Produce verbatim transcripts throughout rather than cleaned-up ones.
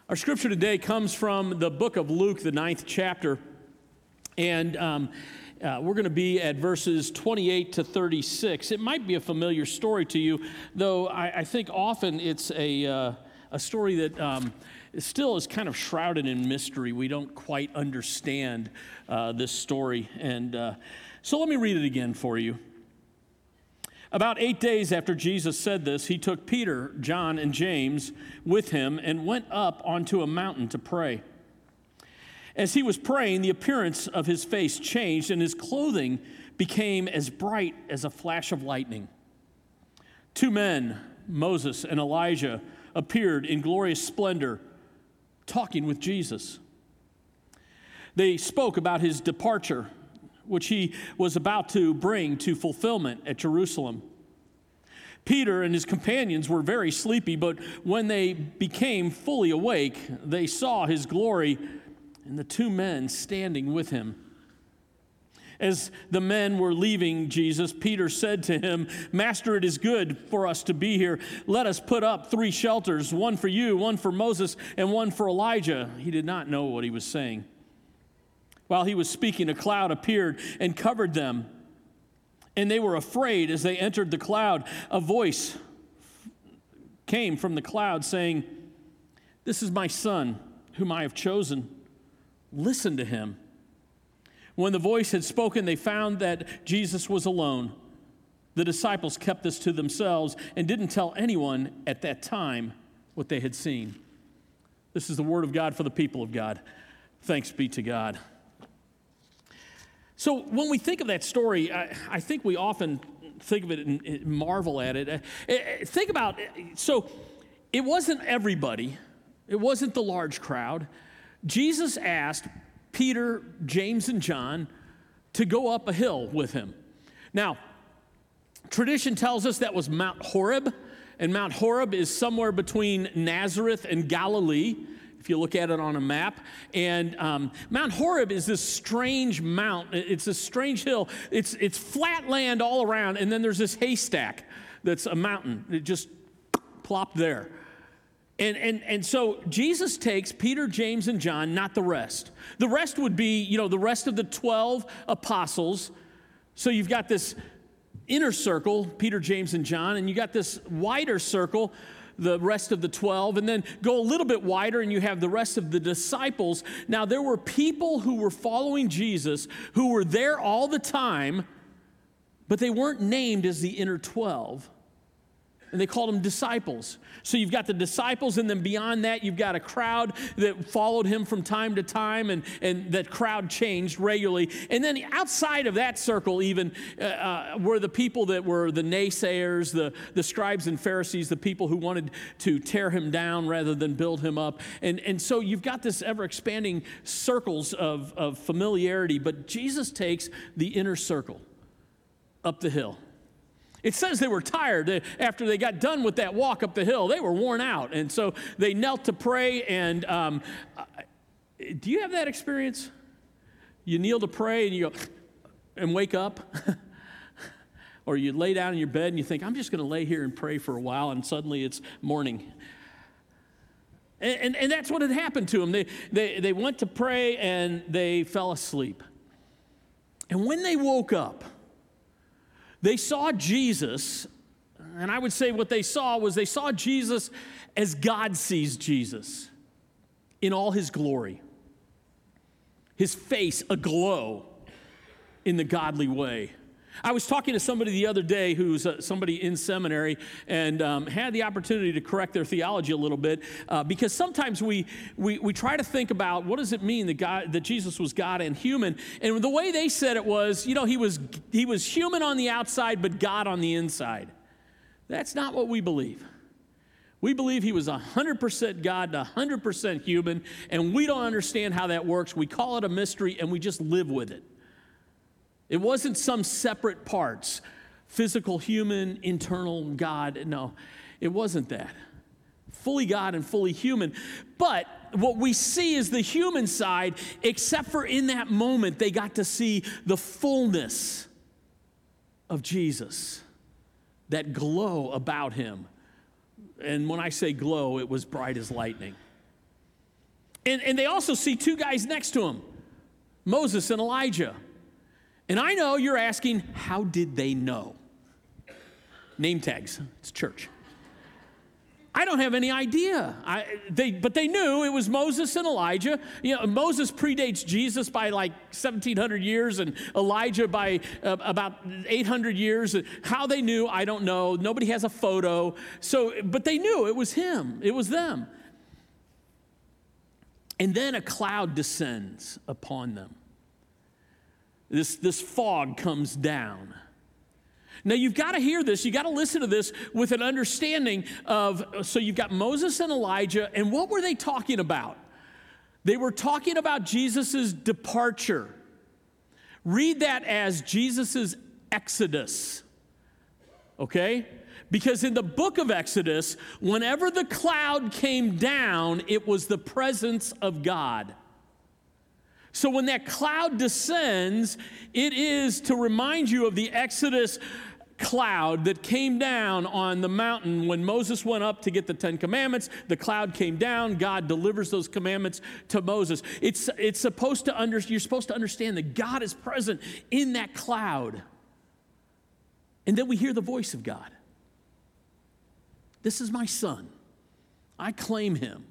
Our scripture today comes from the book of Luke, the ninth chapter, and um, uh, we're going to be at verses twenty-eight to thirty-six. It might be a familiar story to you, though I, I think often it's a, uh, a story that um, still is kind of shrouded in mystery. We don't quite understand uh, this story, and uh, so let me read it again for you. About eight days after Jesus said this, he took Peter, John, and James with him and went up onto a mountain to pray. As he was praying, the appearance of his face changed, and his clothing became as bright as a flash of lightning. Two men, Moses and Elijah, appeared in glorious splendor, talking with Jesus. They spoke about his departure, which he was about to bring to fulfillment at Jerusalem. Peter and his companions were very sleepy, but when they became fully awake, they saw his glory and the two men standing with him. As the men were leaving Jesus, Peter said to him, "Master, it is good for us to be here. Let us put up three shelters, one for you, one for Moses, and one for Elijah." He did not know what he was saying. While he was speaking, a cloud appeared and covered them, and they were afraid. As they entered the cloud, a voice came from the cloud saying, "This is my son, whom I have chosen. Listen to him." When the voice had spoken, they found that Jesus was alone. The disciples kept this to themselves and didn't tell anyone at that time what they had seen. This is the word of God for the people of God. Thanks be to God. So when we think of that story, I, I think we often think of it and, and marvel at it. Uh, uh, think about, so it wasn't everybody. It wasn't the large crowd. Jesus asked Peter, James, and John to go up a hill with him. Now, tradition tells us that was Mount Horeb, and Mount Horeb is somewhere between Nazareth and Galilee, if you look at it on a map. And um, Mount Horeb is this strange mount. It's a strange hill. It's, it's flat land all around, and then there's this haystack that's a mountain. It just plopped there. And, and, and so Jesus takes Peter, James, and John, not the rest. The rest would be, you know, the rest of the twelve apostles. So you've got this inner circle, Peter, James, and John, and you got this wider circle, the rest of the twelve, and then go a little bit wider and you have the rest of the disciples. Now, there were people who were following Jesus who were there all the time, but they weren't named as the inner twelve, and they called them disciples. So you've got the disciples, and then beyond that, you've got a crowd that followed him from time to time, and, and that crowd changed regularly. And then outside of that circle even uh, uh, were the people that were the naysayers, the, the scribes and Pharisees, the people who wanted to tear him down rather than build him up. And, and so you've got this ever-expanding circles of, of familiarity, but Jesus takes the inner circle up the hill. It says they were tired. After they got done with that walk up the hill, they were worn out. And so they knelt to pray. And um, do you have that experience? You kneel to pray and you go and wake up? Or you lay down in your bed and you think, I'm just going to lay here and pray for a while, and suddenly it's morning. And, and, and that's what had happened to them. They, they, they went to pray and they fell asleep. And when they woke up, they saw Jesus, and I would say what they saw was they saw Jesus as God sees Jesus in all his glory. His face aglow in the godly way. I was talking to somebody the other day who's uh, somebody in seminary, and um, had the opportunity to correct their theology a little bit, uh, because sometimes we, we we try to think about what does it mean that God that Jesus was God and human, and the way they said it was, you know, he was he was human on the outside but God on the inside. That's not what we believe. We believe he was one hundred percent God and one hundred percent human, and we don't understand how that works. We call it a mystery, and we just live with it. It wasn't some separate parts, physical, human, internal God. No, it wasn't that. Fully God and fully human. But what we see is the human side, except for in that moment, they got to see the fullness of Jesus, that glow about him. And when I say glow, it was bright as lightning. And, and they also see two guys next to him, Moses and Elijah. And I know you're asking, how did they know? Name tags. It's church. I don't have any idea. I, they, but they knew it was Moses and Elijah. You know, Moses predates Jesus by like seventeen hundred years, and Elijah by uh, about eight hundred years. How they knew, I don't know. Nobody has a photo. So, but they knew it was him. It was them. And then a cloud descends upon them. This, this fog comes down. Now, you've got to hear this. You've got to listen to this with an understanding of, so you've got Moses and Elijah, and what were they talking about? They were talking about Jesus' departure. Read that as Jesus' exodus, okay? Because in the book of Exodus, whenever the cloud came down, it was the presence of God. So when that cloud descends, it is to remind you of the Exodus cloud that came down on the mountain when Moses went up to get the Ten Commandments. The cloud came down. God delivers those commandments to Moses. It's, it's supposed to under, you're supposed to understand that God is present in that cloud. And then we hear the voice of God. This is my son. I claim him.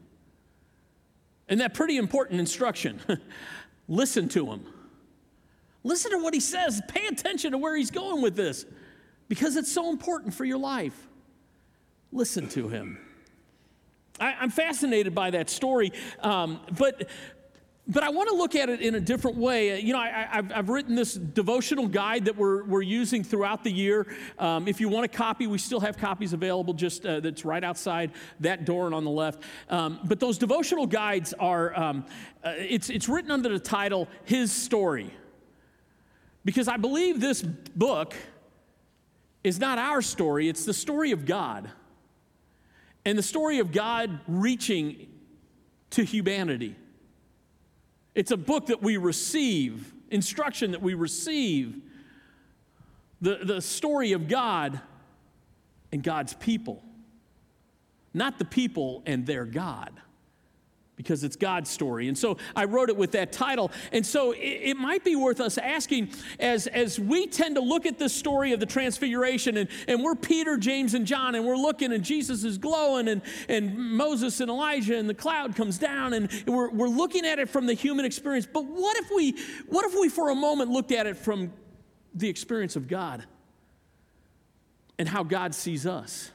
And that pretty important instruction. Listen to him. Listen to what he says. Pay attention to where he's going with this, because it's so important for your life. Listen to him. I, I'm fascinated by that story, um, but but I want to look at it in a different way. You know, I, I've, I've written this devotional guide that we're we're using throughout the year. Um, if you want a copy, we still have copies available. Just uh, that's right outside that door and on the left. Um, but those devotional guides are um, uh, it's it's written under the title "His Story," because I believe this book is not our story. It's the story of God, and the story of God reaching to humanity. It's a book that we receive, instruction that we receive, the, the story of God and God's people, not the people and their God, because it's God's story. And so I wrote it with that title. And so it, it might be worth us asking, as, as we tend to look at this story of the Transfiguration, and, and we're Peter, James, and John, and we're looking, and Jesus is glowing, and, and Moses and Elijah, and the cloud comes down, and we're, we're looking at it from the human experience. But what if we, what if we for a moment looked at it from the experience of God and how God sees us?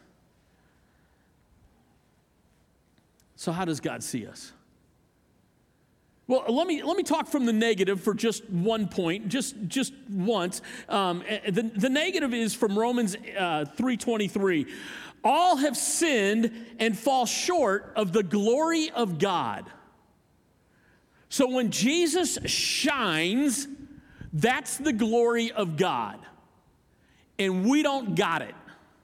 So how does God see us? Well, let me let me talk from the negative for just one point, just just once. Um, the, the negative is from Romans uh, three twenty-three. All have sinned and fall short of the glory of God. So when Jesus shines, that's the glory of God. And we don't got it.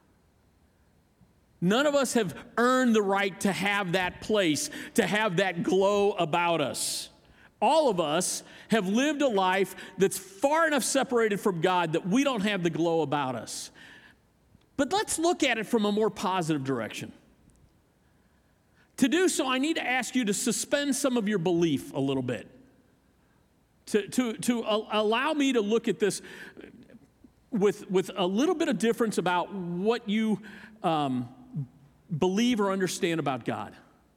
None of us have earned the right to have that place, to have that glow about us. All of us have lived a life that's far enough separated from God that we don't have the glow about us. But let's look at it from a more positive direction. To do so, I need to ask you to suspend some of your belief a little bit. To, to, to allow me to look at this with, with a little bit of difference about what you um, believe or understand about God.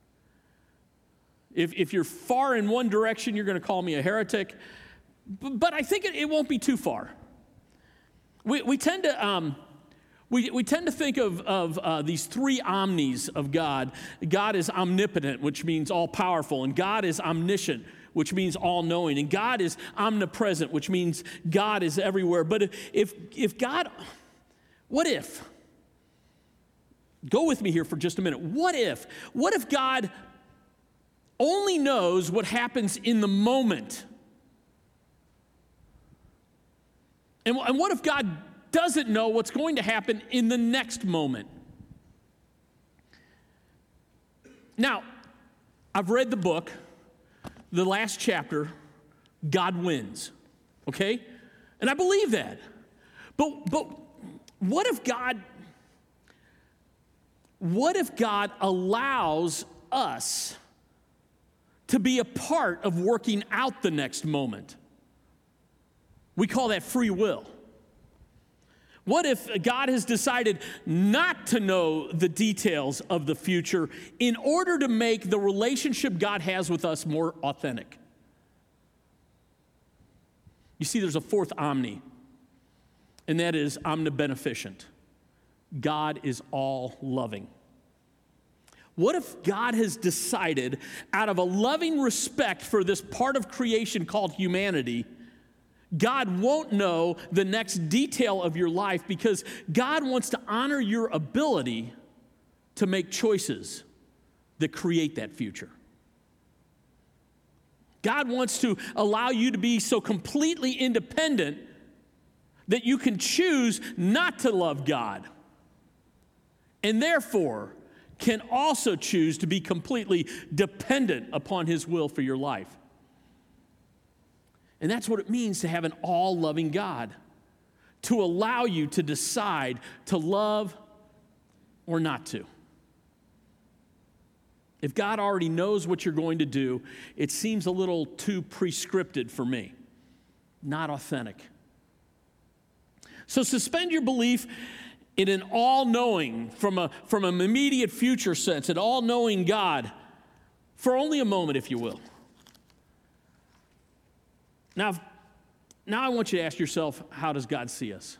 If, if you're far in one direction, you're going to call me a heretic, but I think it, it won't be too far. We, we tend to um, we, we tend to think of, of uh, these three omnis of God. God is omnipotent, which means all-powerful, and God is omniscient, which means all-knowing, and God is omnipresent, which means God is everywhere. But if if, if God, what if? Go with me here for just a minute. What if? What if God only knows what happens in the moment? And, and what if God doesn't know what's going to happen in the next moment? Now, I've read the book, the last chapter, God wins, okay? And I believe that. But, but what if God... What if God allows us to be a part of working out the next moment. We call that free will. What if God has decided not to know the details of the future in order to make the relationship God has with us more authentic? You see, there's a fourth omni, and that is omnibeneficent. God is all loving. What if God has decided, out of a loving respect for this part of creation called humanity, God won't know the next detail of your life because God wants to honor your ability to make choices that create that future. God wants to allow you to be so completely independent that you can choose not to love God, and therefore can also choose to be completely dependent upon His will for your life. And that's what it means to have an all-loving God, to allow you to decide to love or not to. If God already knows what you're going to do, it seems a little too prescripted for me, not authentic. So suspend your belief in an all-knowing, from a from an immediate future sense, an all-knowing God for only a moment, if you will. Now, now I want you to ask yourself, how does God see us?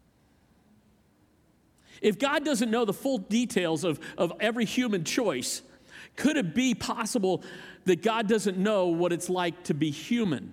If God doesn't know the full details of, of every human choice, could it be possible that God doesn't know what it's like to be human?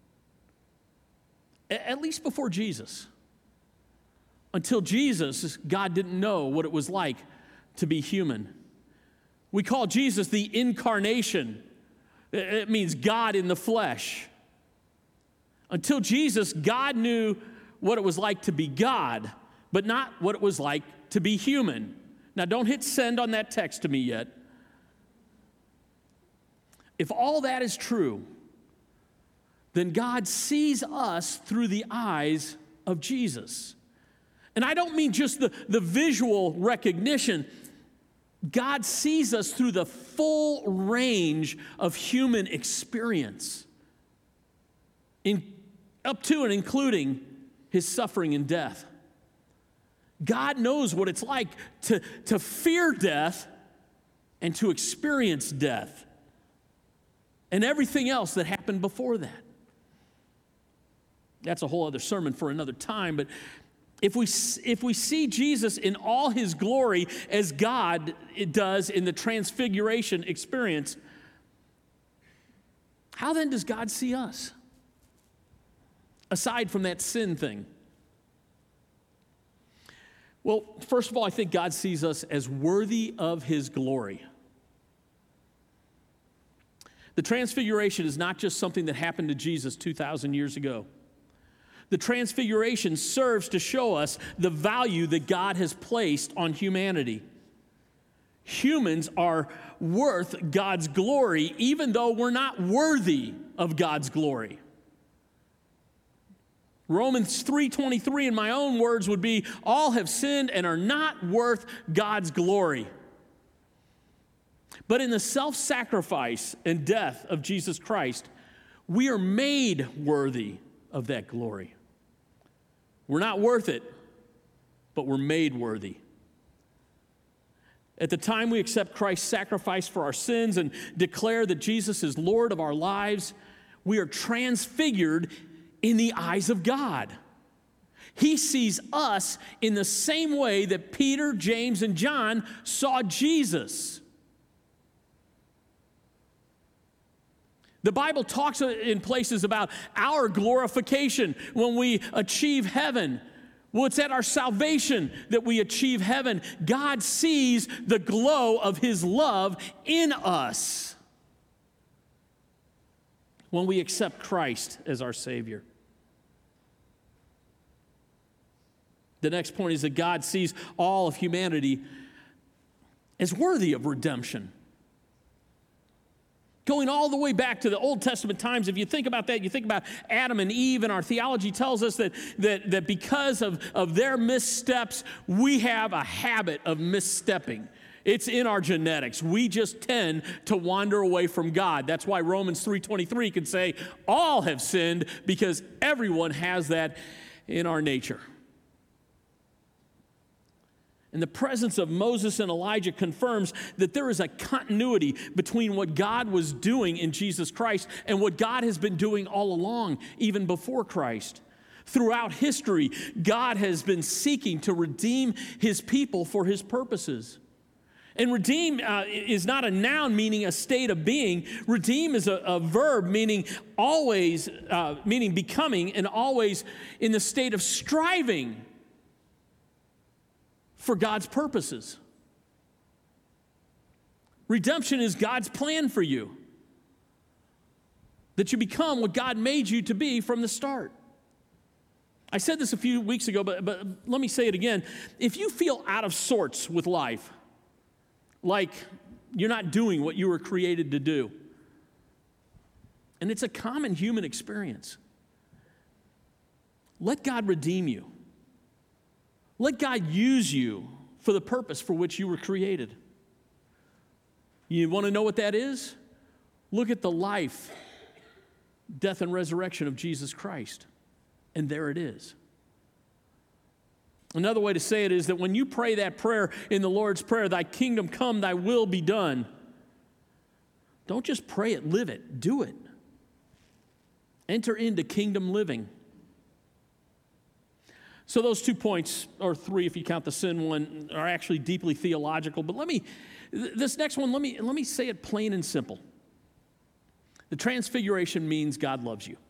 At least before Jesus. Until Jesus, God didn't know what it was like to be human. We call Jesus the incarnation. It means God in the flesh. Until Jesus, God knew what it was like to be God, but not what it was like to be human. Now, don't hit send on that text to me yet. If all that is true, then God sees us through the eyes of Jesus. And I don't mean just the, the visual recognition. God sees us through the full range of human experience, in, up to and including His suffering and death. God knows what it's like to, to fear death and to experience death and everything else that happened before that. That's a whole other sermon for another time, but If we, if we see Jesus in all His glory as God does in the transfiguration experience, how then does God see us? Aside from that sin thing. Well, first of all, I think God sees us as worthy of His glory. The transfiguration is not just something that happened to Jesus two thousand years ago. The transfiguration serves to show us the value that God has placed on humanity. Humans are worth God's glory, even though we're not worthy of God's glory. Romans three twenty-three, in my own words, would be, all have sinned and are not worth God's glory. But in the self-sacrifice and death of Jesus Christ, we are made worthy of that glory. We're not worth it, but we're made worthy. At the time we accept Christ's sacrifice for our sins and declare that Jesus is Lord of our lives, we are transfigured in the eyes of God. He sees us in the same way that Peter, James, and John saw Jesus. The Bible talks in places about our glorification when we achieve heaven. Well, it's at our salvation that we achieve heaven. God sees the glow of His love in us when we accept Christ as our Savior. The next point is that God sees all of humanity as worthy of redemption. Going all the way back to the Old Testament times, if you think about that, you think about Adam and Eve, and our theology tells us that, that, that because of, of their missteps, we have a habit of misstepping. It's in our genetics. We just tend to wander away from God. That's why Romans three twenty-three can say, all have sinned, because everyone has that in our nature. And the presence of Moses and Elijah confirms that there is a continuity between what God was doing in Jesus Christ and what God has been doing all along, even before Christ. Throughout history, God has been seeking to redeem his people for his purposes. And redeem uh, is not a noun meaning a state of being. Redeem is a, a verb meaning always, uh, meaning becoming, and always in the state of striving for God's purposes. Redemption is God's plan for you, that you become what God made you to be from the start. I said this a few weeks ago, but, but let me say it again. If you feel out of sorts with life, like you're not doing what you were created to do, and it's a common human experience, let God redeem you. Let God use you for the purpose for which you were created. You want to know what that is? Look at the life, death, and resurrection of Jesus Christ. And there it is. Another way to say it is that when you pray that prayer in the Lord's Prayer, thy kingdom come, thy will be done, don't just pray it, live it, do it. Enter into kingdom living. So those two points, or three if you count the sin one, are actually deeply theological. But let me, this next one, let me, let me say it plain and simple. The transfiguration means God loves you.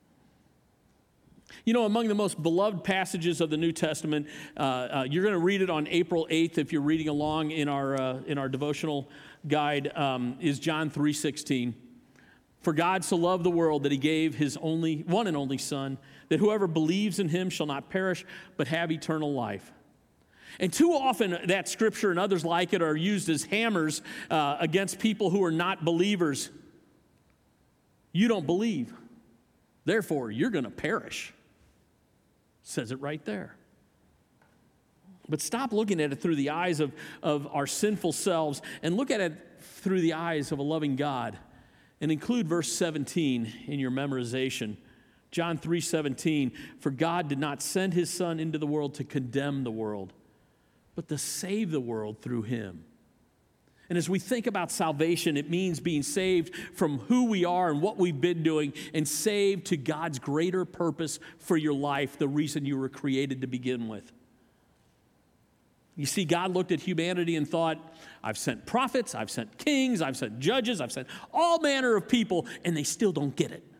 You know, among the most beloved passages of the New Testament, uh, uh, you're going to read it on April eighth if you're reading along in our, uh, in our devotional guide, um, is John three sixteen. For God so loved the world that he gave his only, one and only Son, that whoever believes in him shall not perish, but have eternal life. And too often that scripture and others like it are used as hammers uh, against people who are not believers. You don't believe, therefore you're going to perish. Says it right there. But stop looking at it through the eyes of, of our sinful selves and look at it through the eyes of a loving God. And include verse seventeen in your memorization. John three seventeen, for God did not send his Son into the world to condemn the world, but to save the world through him. And as we think about salvation, it means being saved from who we are and what we've been doing and saved to God's greater purpose for your life, the reason you were created to begin with. You see, God looked at humanity and thought, I've sent prophets, I've sent kings, I've sent judges, I've sent all manner of people, and they still don't get it.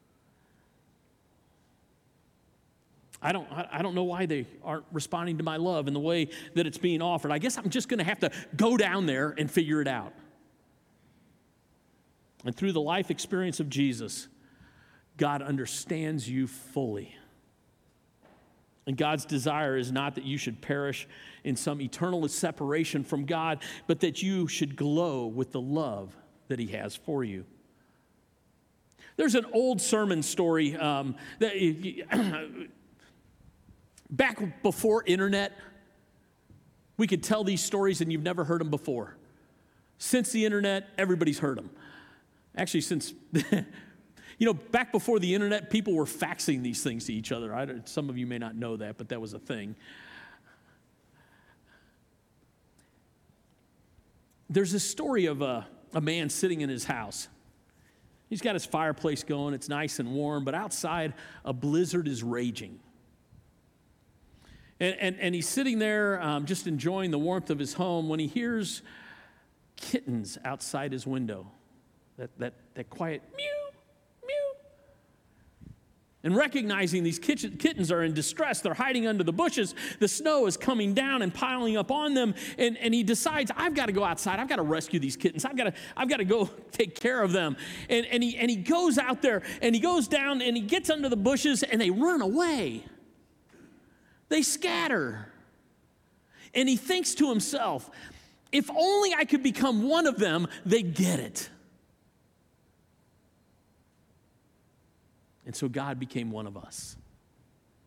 I don't, I don't know why they aren't responding to my love in the way that it's being offered. I guess I'm just going to have to go down there and figure it out. And through the life experience of Jesus, God understands you fully. And God's desire is not that you should perish in some eternal separation from God, but that you should glow with the love that he has for you. There's an old sermon story um, that back before internet, we could tell these stories and you've never heard them before. Since the internet, everybody's heard them. Actually, since... You know, back before the internet, people were faxing these things to each other. I don't, some of you may not know that, but that was a thing. There's a story of a, a man sitting in his house. He's got his fireplace going. It's nice and warm, but outside, a blizzard is raging. And, and, and he's sitting there um, just enjoying the warmth of his home when he hears kittens outside his window. That, that, that quiet mew. And recognizing these kittens are in distress, they're hiding under the bushes, the snow is coming down and piling up on them, and, and he decides, I've got to go outside, I've got to rescue these kittens, I've got to, I've got to go take care of them. And, and, he, and he goes out there, and he goes down, and he gets under the bushes, and they run away. They scatter. And he thinks to himself, if only I could become one of them, they'd get it. And so God became one of us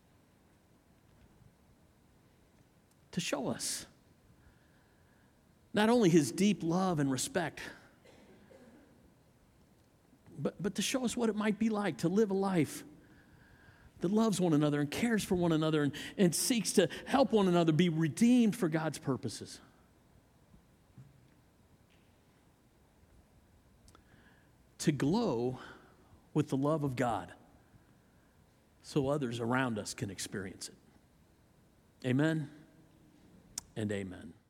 to show us Not only his deep love and respect, but, but to show us what it might be like to live a life that loves one another and cares for one another and, and seeks to help one another be redeemed for God's purposes. To glow with the love of God so others around us can experience it. Amen and amen.